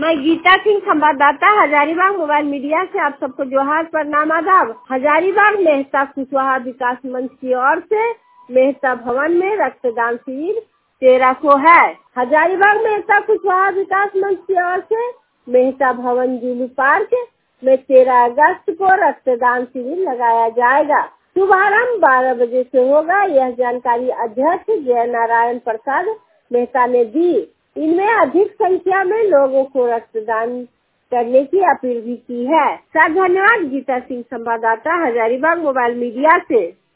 मैं गीता सिंह, संवाददाता Hazaribagh mobile media से आप सबको जोहार, प्रणाम, आदाब। हजारीबाग मेहता कुशवाहा विकास मंच की ओर से मेहता भवन में रक्तदान शिविर 13 को है। हजारीबाग मेहता कुशवाहा विकास मंच की ओर से मेहता भवन जूलू पार्क में 13 अगस्त को रक्तदान शिविर लगाया जाएगा। शुभारंभ 12 बजे से होगा। यह जानकारी अध्यक्ष जय नारायण प्रसाद मेहता ने दी। इनमें अधिक संख्या में लोगों को रक्तदान करने की अपील भी की है। धन्यवाद। गीता सिंह, संवाददाता हजारीबाग मोबाइल मीडिया से।